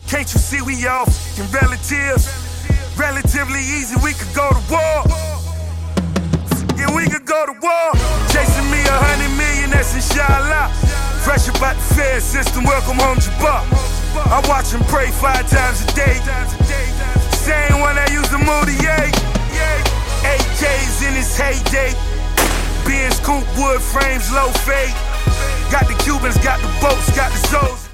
Can't you see we all f***ing relatives? Relatively easy, we could go to war. Yeah, we could go to war. Chasing me 100 million, that's inshallah. Fresh about the fair system, welcome home Jabbar. I watch him pray 5 times a day. Same one that used to move the yay. AK's in his heyday. Benz coupe, wood frames, low fade. Got the Cubans, got the boats, got the Zoes.